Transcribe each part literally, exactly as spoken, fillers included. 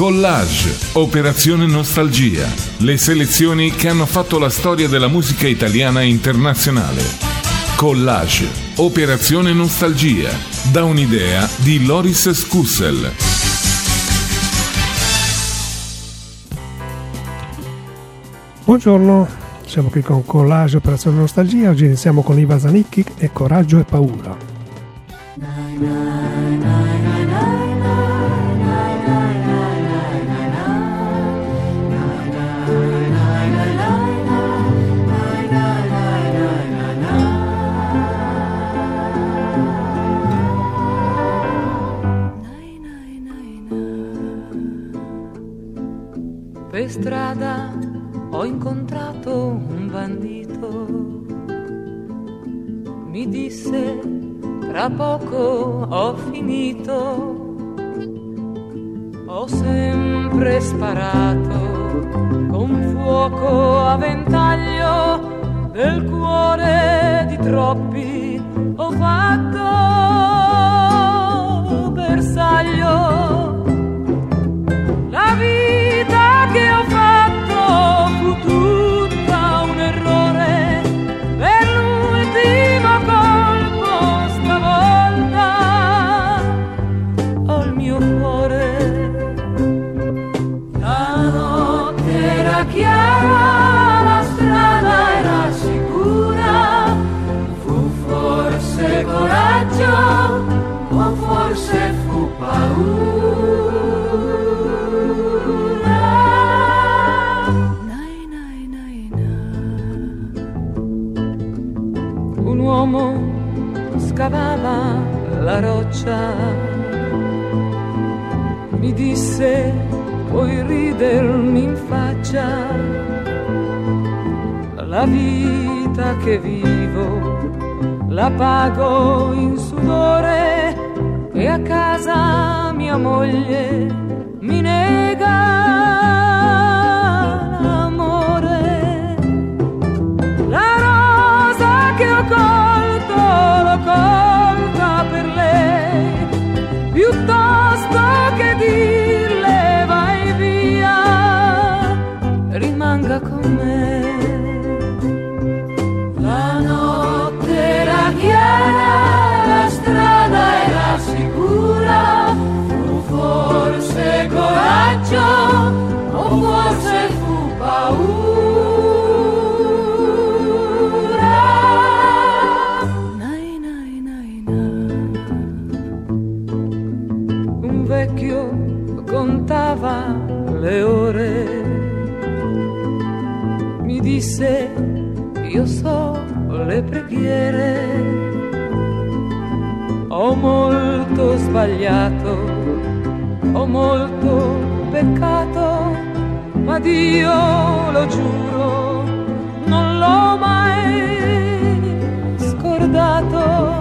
Collage, Operazione Nostalgia, le selezioni che hanno fatto la storia della musica italiana e internazionale. Collage, Operazione Nostalgia, da un'idea di Loris Scussel. Buongiorno, siamo qui con Collage, Operazione Nostalgia. Oggi iniziamo con Iva Zanicchi e Coraggio e Paura. Per strada ho incontrato un bandito, mi disse tra poco ho finito, ho sempre sparato con fuoco a ventaglio, del cuore di troppi ho fatto bersaglio. La vita che ho fatto fu tutta un errore, per l'ultimo colpo stavolta ho il mio cuore. La notte era chiara, la strada era sicura, fu forse coraggio o forse fu paura. Un uomo scavava la roccia, mi disse puoi ridermi in faccia, la vita che vivo la pago in sudore e a casa mia moglie mi nega l'amore. La rosa che ho colto l'ho colta per lei, piuttosto che dirle vai via, rimanga con me. La notte era chiara, la strada era sicura, fu forse coraggio o forse fu paura. Un vecchio contava le ore, mi disse io so le preghiere, ho molto sbagliato, ho molto peccato, ma Dio lo giuro non l'ho mai scordato.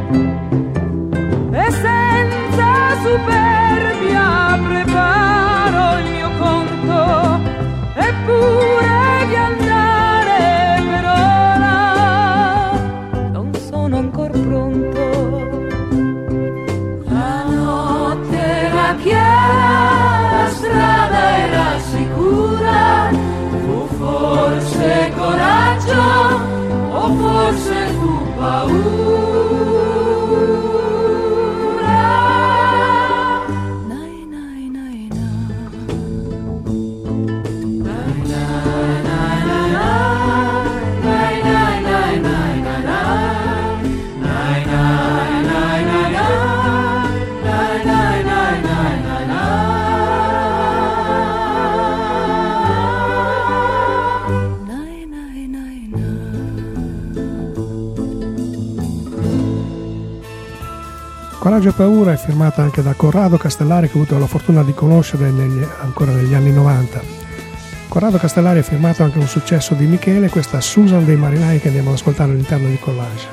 E senza superbia preparo il mio conto, eppure di andare per ora non sono ancora pronto. La notte era chiara, la strada era sicura, fu forse coraggio o forse fu paura. Coraggio e Paura è firmata anche da Corrado Castellari, che ho avuto la fortuna di conoscere negli, ancora negli anni novanta. Corrado Castellari ha firmato anche un successo di Michele, questa Susan dei Marinai che andiamo ad ascoltare all'interno di Collage.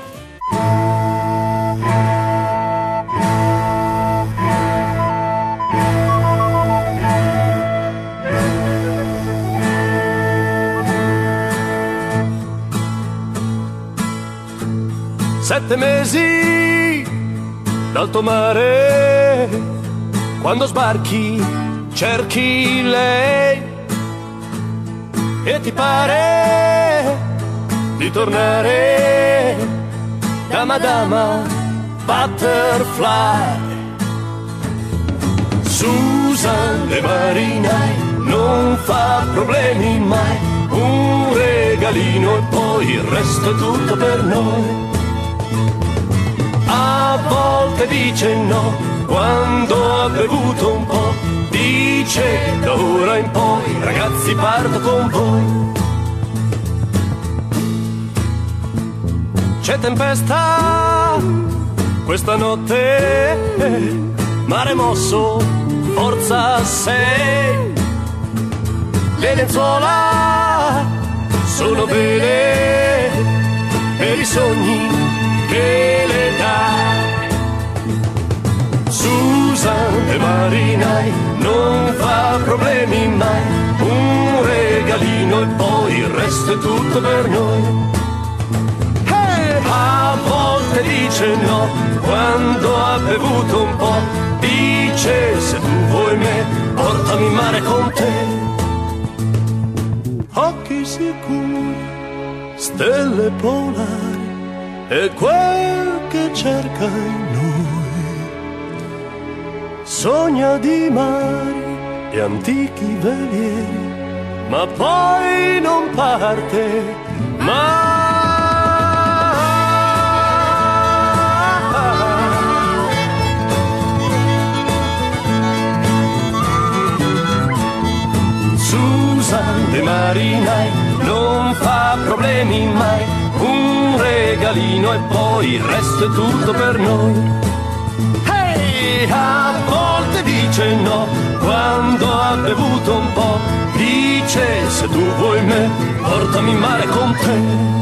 Sette mesi d'alto mare, quando sbarchi cerchi lei e ti pare di tornare da Madama Butterfly. Susan de Marinai non fa problemi mai, un regalino e poi il resto è tutto per noi. A volte dice no quando ha bevuto un po', dice da ora in poi ragazzi parto con voi. C'è tempesta questa notte, mare mosso, forza sei. Le lenzuola sono vele per i sogni che le dai. Susan de Marinai non fa problemi mai, un regalino e poi il resto è tutto per noi. A volte dice no quando ha bevuto un po', dice se tu vuoi me portami in mare con te. Occhi sicuri, stelle polari, è quel che cerca in noi. Sogna di mari e antichi velieri, ma poi non parte mai. Susan de Marinai non fa problemi mai, un regalino e poi il resto è tutto per noi. Hey, a volte dice no quando ha bevuto un po', dice se tu vuoi me portami in mare con te.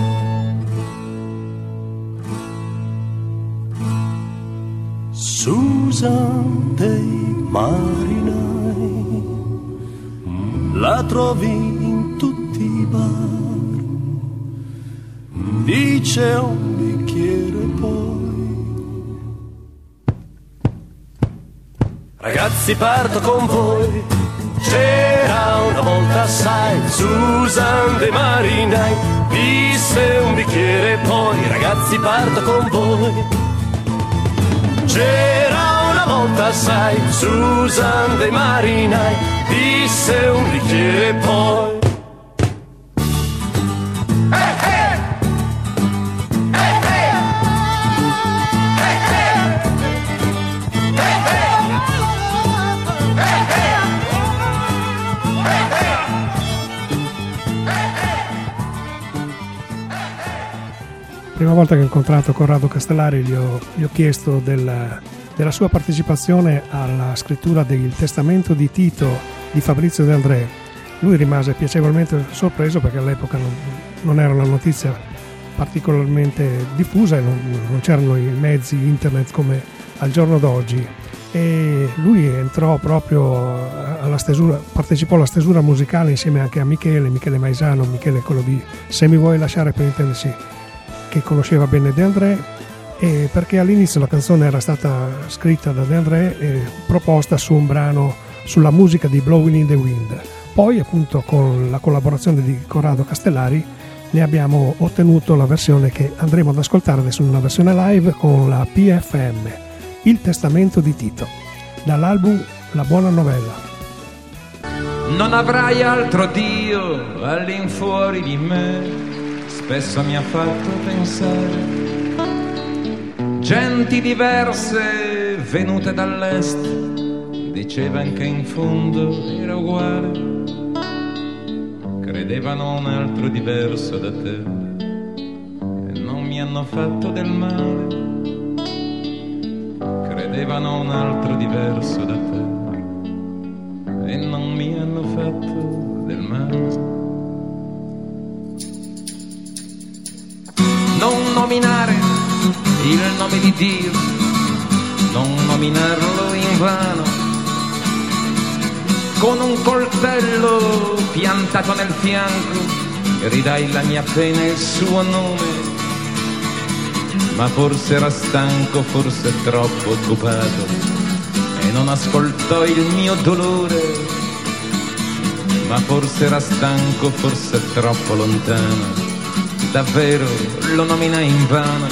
Susan dei Marinai la trovi in tutti i bar, dice un bicchiere poi. Ragazzi parto con voi, c'era una volta sai, Susan de Marinai disse un bicchiere poi. Ragazzi parto con voi, c'era una volta sai, Susan de Marinai disse un bicchiere poi. Hey, hey! Hey, hey! Hey, hey! Hey, hey! Prima volta che ho incontrato Corrado Castellari gli ho, gli ho chiesto del, della sua partecipazione alla scrittura del Testamento di Tito di Fabrizio De André. Lui rimase piacevolmente sorpreso perché all'epoca non, non era una notizia particolarmente diffusa e non, non c'erano i mezzi internet come al giorno d'oggi, e lui entrò proprio alla stesura, partecipò alla stesura musicale insieme anche a Michele, Michele Maisano, Michele quello di Se mi vuoi lasciare per intendersi, che conosceva bene De André, e perché all'inizio la canzone era stata scritta da De André e proposta su un brano sulla musica di Blowing in the Wind. Poi appunto con la collaborazione di Corrado Castellari ne abbiamo ottenuto la versione che andremo ad ascoltare adesso in una versione live con la P F M, Il Testamento di Tito, dall'album La Buona Novella. Non avrai altro Dio all'infuori di me, spesso mi ha fatto pensare. Genti diverse venute dall'est dicevano che in fondo era uguale, credevano un altro diverso da te e non mi hanno fatto del male, credevano un altro diverso da te e non mi hanno fatto del male. Non nominare il nome di Dio, non nominarlo in vano, con un coltello piantato nel fianco ridai la mia pena e il suo nome, ma forse era stanco, forse troppo occupato e non ascoltò il mio dolore ma forse era stanco, forse troppo lontano, davvero lo nominai invano.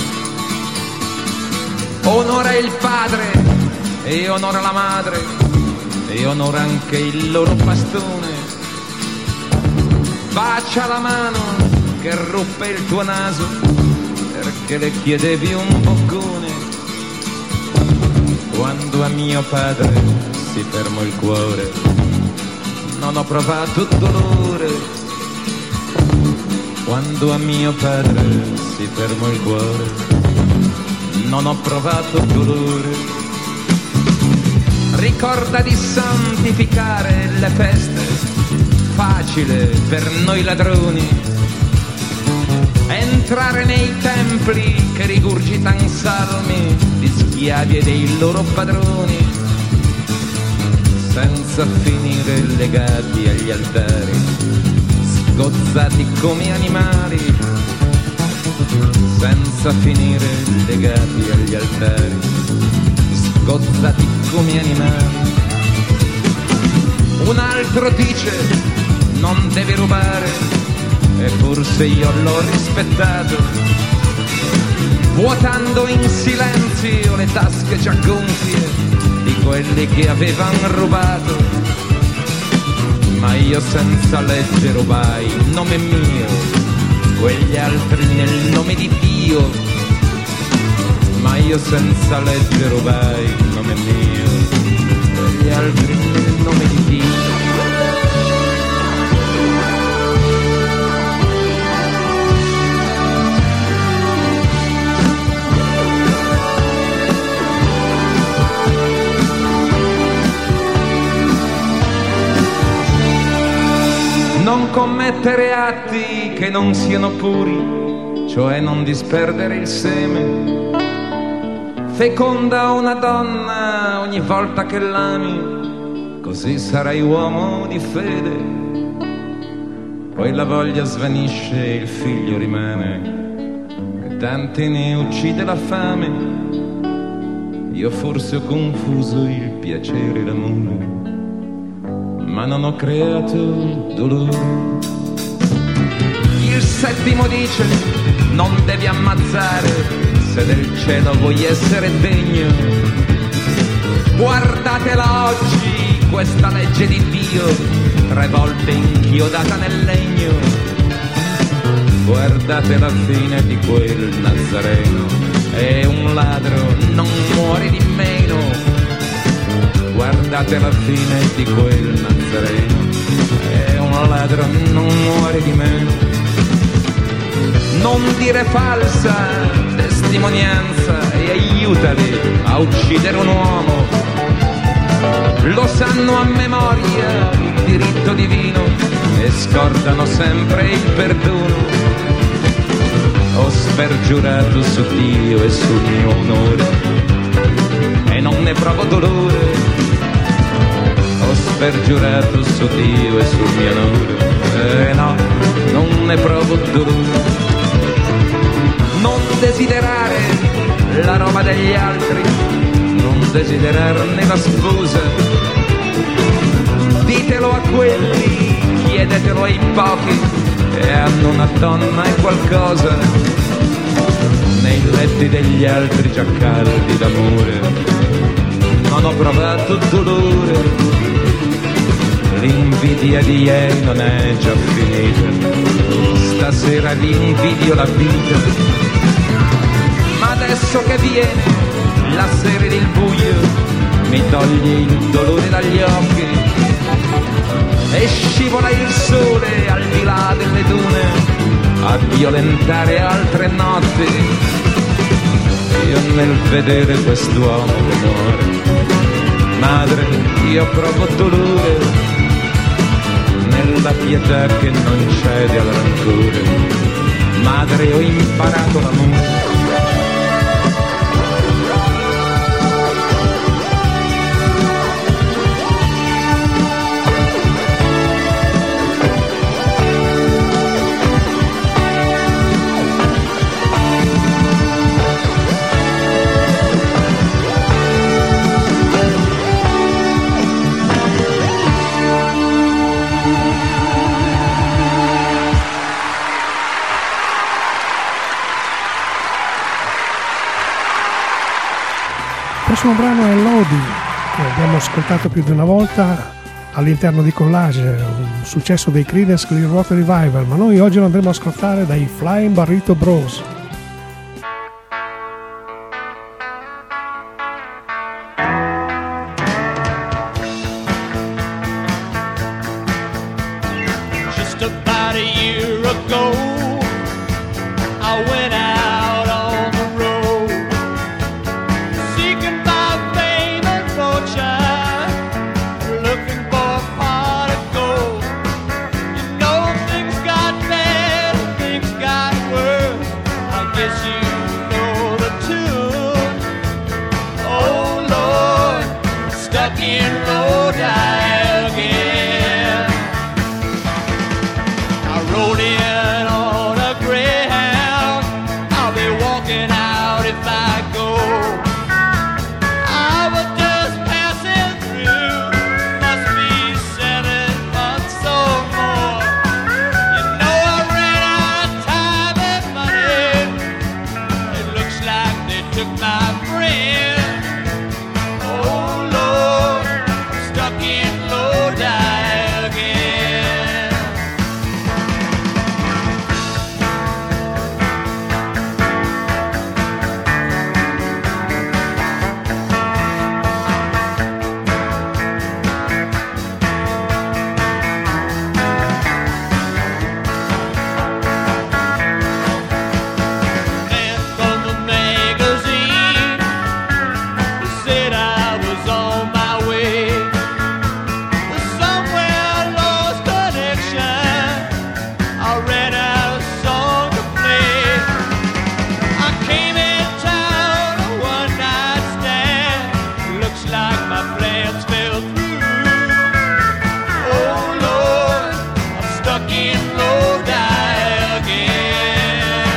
Onora il padre e onora la madre e onora anche il loro bastone. Bacia la mano che ruppe il tuo naso perché le chiedevi un boccone. Quando a mio padre si fermò il cuore non ho provato dolore. Quando a mio padre si fermò il cuore non ho provato dolore. Ricorda di santificare le feste, facile per noi ladroni, entrare nei templi che rigurgitan salmi di schiavi e dei loro padroni, senza finire legati agli altari, sgozzati come animali, senza finire legati agli altari, sgozzati come animali. Un altro dice non devi rubare e forse io l'ho rispettato, vuotando in silenzio le tasche già gonfie di quelli che avevano rubato. Ma io senza legge rubai il nome mio, quegli altri nel nome di Dio. Ma io senza legge rubai il nome mio, quegli altri nel nome di Dio. Non commettere atti che non siano puri, cioè non disperdere il seme. Feconda una donna ogni volta che l'ami, così sarai uomo di fede. Poi la voglia svanisce e il figlio rimane, e tanti ne uccide la fame. Io forse ho confuso il piacere e l'amore, ma non ho creato dolore. Il settimo dice non devi ammazzare se del cielo vuoi essere degno. Guardatela oggi questa legge di Dio, tre volte inchiodata nel legno. Guardate la fine di quel Nazareno, e un ladro non muore di meno. Guardate la fine di quel Nazareno, e un ladro non muore di meno. Non dire falsa testimonianza e aiutali a uccidere un uomo. Lo sanno a memoria il diritto divino e scordano sempre il perdono. Ho spergiurato su Dio e sul mio onore e non ne provo dolore. Ho spergiurato su Dio e sul mio onore e no, non ne provo dolore. Non desiderare la roba degli altri, non desiderarne la sposa. Ditelo a quelli, chiedetelo ai pochi che hanno una donna e qualcosa. Nei letti degli altri già caldi d'amore non ho provato dolore. L'invidia di ieri non è già finita, stasera vi invidio la vita. Ma adesso che viene la sera ed il buio, mi toglie il dolore dagli occhi e scivola il sole al di là delle dune a violentare altre notti. Io nel vedere quest'uomo che muore, madre, io provo dolore, nella pietà che non cede al rancore, madre, ho imparato l'amore. prossimo brano è Lodi, che abbiamo ascoltato più di una volta all'interno di Collage, un successo dei Creedence Clearwater Revival, ma noi oggi lo andremo a ascoltare dai Flying Burrito Bros. Just about a year ago, I went out on the road, seeking my fame and fortune, looking for a pot of gold. You know things got bad and things got worse, I guess you know the tune. Oh Lord, stuck in Lodi again. I rode in on a Greyhound, I'll be walking out if I go. I was just passing through, must be seven months or more. You know I ran out of time and money, it looks like they took my friend. Oh Lord, stuck in Lodi again. Man from the magazine said I was on my way, but somewhere I lost connection. I ran out of song to play. I came in town a one night stand. Looks like my plans fell through. Oh Lord, I'm stuck in Lodi again.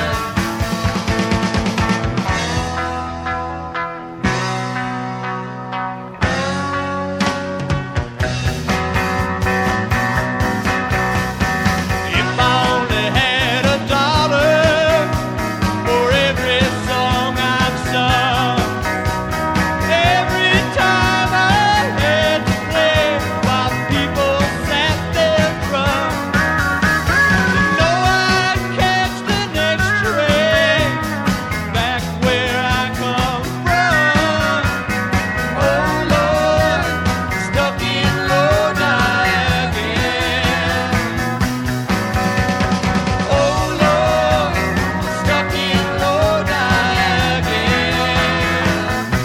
If I only had a dollar for every song I've sung, every time I had to play while people sat there drunk, you know I'd catch the next train back where I come from. Oh Lord, stuck in Lodi again. Oh Lord, stuck in Lodi again.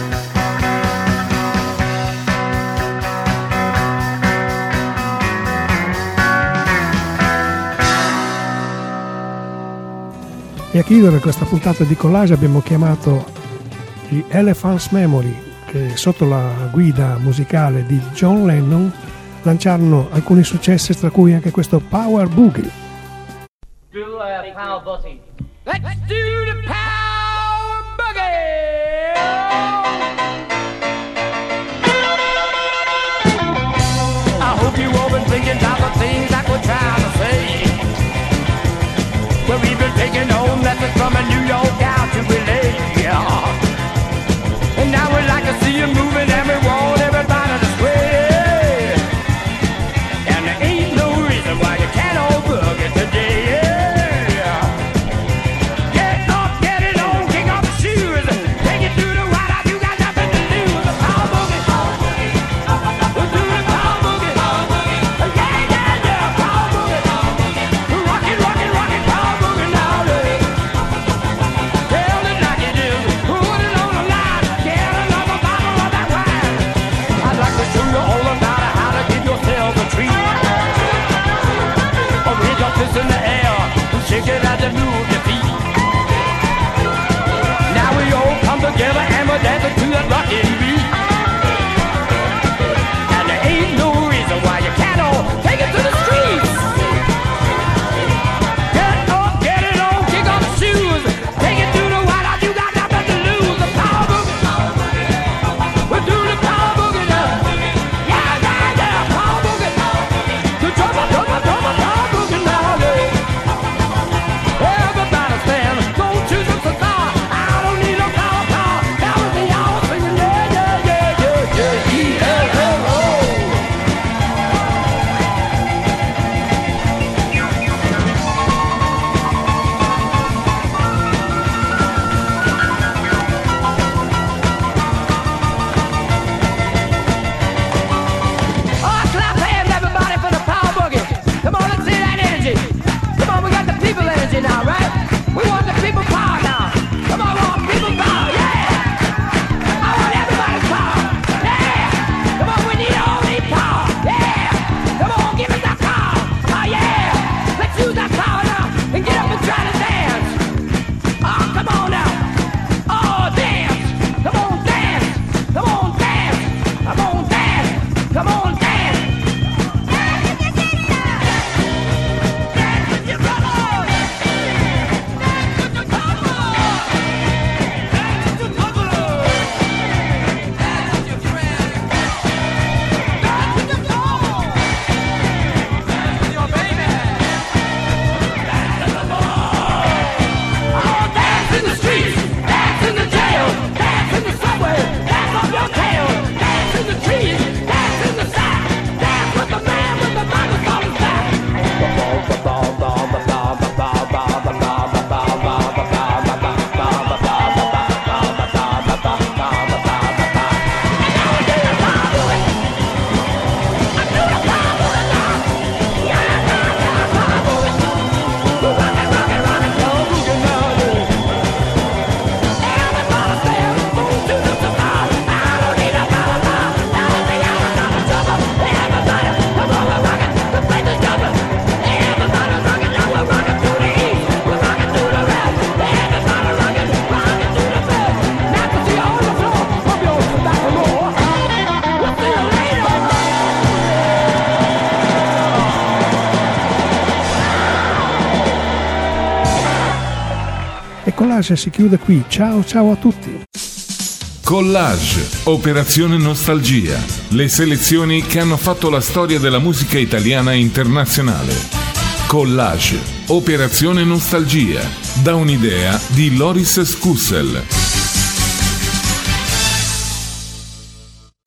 E a chiudere questa puntata di Collage abbiamo chiamato gli Elephants Memory, che sotto la guida musicale di John Lennon lanciarono alcuni successi, tra cui anche questo Power Boogie. Do a power boogie. Let's do the power boogie. I hope you all been thinking about the things that we're trying to say. Well, we've been taking home lessons from a New York out to L A. And now we like to see you moving and we want everybody to sway. And there ain't no reason why you can't all boogie today. Get up, get it on, kick off the shoes, take it through the water, you got nothing E Collage si chiude qui. Ciao ciao a tutti. Collage, Operazione Nostalgia, le selezioni che hanno fatto la storia della musica italiana e internazionale. Collage, Operazione Nostalgia, da un'idea di Loris Scussel.